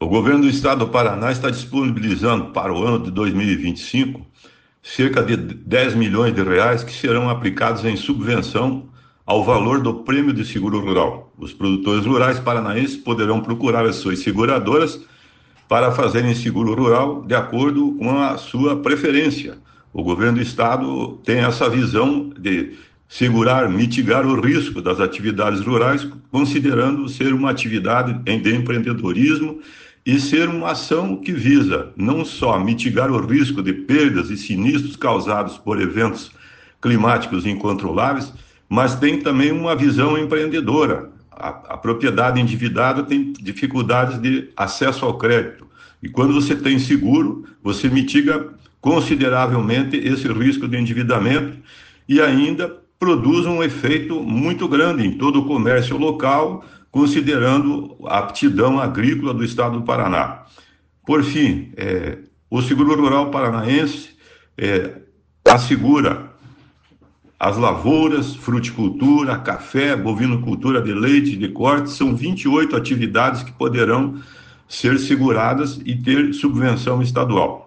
O governo do estado do Paraná está disponibilizando para o ano de 2025 cerca de 10 milhões de reais que serão aplicados em subvenção ao valor do prêmio de seguro rural. Os produtores rurais paranaenses poderão procurar as suas seguradoras para fazerem seguro rural de acordo com a sua preferência. O governo do estado tem essa visão de segurar, mitigar o risco das atividades rurais, considerando ser uma atividade de empreendedorismo e ser uma ação que visa não só mitigar o risco de perdas e sinistros causados por eventos climáticos incontroláveis, mas tem também uma visão empreendedora. A propriedade endividada tem dificuldades de acesso ao crédito. E quando você tem seguro, você mitiga consideravelmente esse risco de endividamento e ainda produz um efeito muito grande em todo o comércio local, considerando a aptidão agrícola do estado do Paraná. Por fim, o seguro rural paranaense assegura as lavouras, fruticultura, café, bovinocultura de leite, de corte, são 28 atividades que poderão ser seguradas e ter subvenção estadual.